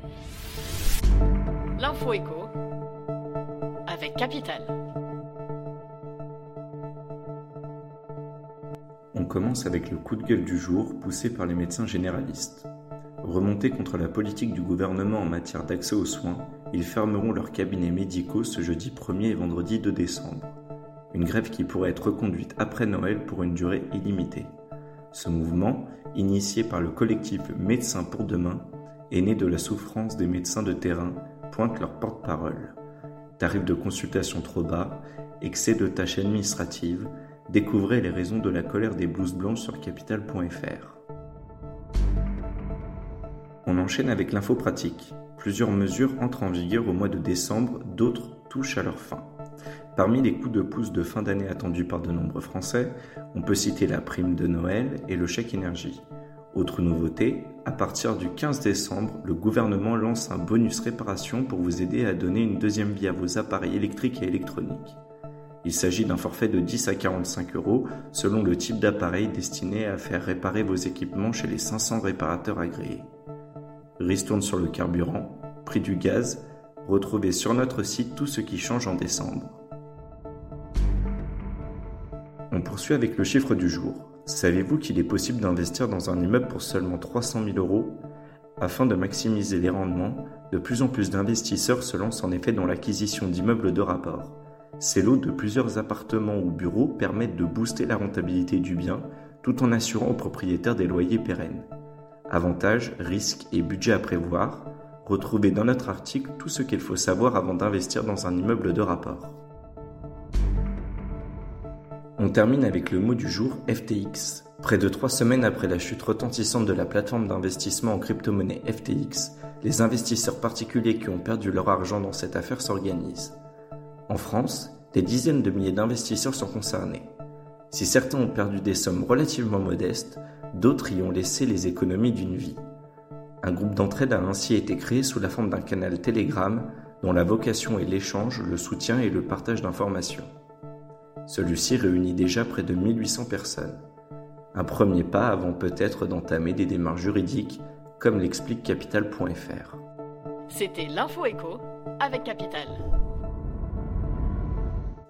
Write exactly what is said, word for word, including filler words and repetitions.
L'info écho avec Capital. On commence avec le coup de gueule du jour poussé par les médecins généralistes. Remontés contre la politique du gouvernement en matière d'accès aux soins, ils fermeront leurs cabinets médicaux ce jeudi premier et vendredi deux décembre. Une grève qui pourrait être reconduite après Noël pour une durée illimitée. Ce mouvement, initié par le collectif Médecins pour demain, est né de la souffrance des médecins de terrain, pointe leur porte-parole. Tarifs de consultation trop bas, excès de tâches administratives, découvrez les raisons de la colère des blouses blanches sur capital point f r. On enchaîne avec l'info pratique. Plusieurs mesures entrent en vigueur au mois de décembre, d'autres touchent à leur fin. Parmi les coups de pouce de fin d'année attendus par de nombreux Français, on peut citer la prime de Noël et le chèque énergie. Autre nouveauté, à partir du quinze décembre, le gouvernement lance un bonus réparation pour vous aider à donner une deuxième vie à vos appareils électriques et électroniques. Il s'agit d'un forfait de dix à quarante-cinq euros selon le type d'appareil destiné à faire réparer vos équipements chez les cinq cents réparateurs agréés. Ristourne sur le carburant, prix du gaz, retrouvez sur notre site tout ce qui change en décembre. On poursuit avec le chiffre du jour. Savez-vous qu'il est possible d'investir dans un immeuble pour seulement trois cent mille euros ? Afin de maximiser les rendements, de plus en plus d'investisseurs se lancent en effet dans l'acquisition d'immeubles de rapport. Ces lots de plusieurs appartements ou bureaux permettent de booster la rentabilité du bien tout en assurant aux propriétaires des loyers pérennes. Avantages, risques et budget à prévoir, retrouvez dans notre article tout ce qu'il faut savoir avant d'investir dans un immeuble de rapport. On termine avec le mot du jour F T X. Près de trois semaines après la chute retentissante de la plateforme d'investissement en crypto-monnaie F T X, les investisseurs particuliers qui ont perdu leur argent dans cette affaire s'organisent. En France, des dizaines de milliers d'investisseurs sont concernés. Si certains ont perdu des sommes relativement modestes, d'autres y ont laissé les économies d'une vie. Un groupe d'entraide a ainsi été créé sous la forme d'un canal Telegram dont la vocation est l'échange, le soutien et le partage d'informations. Celui-ci réunit déjà près de mille huit cents personnes. Un premier pas avant peut-être d'entamer des démarches juridiques, comme l'explique capital point f r. C'était l'info écho avec Capital.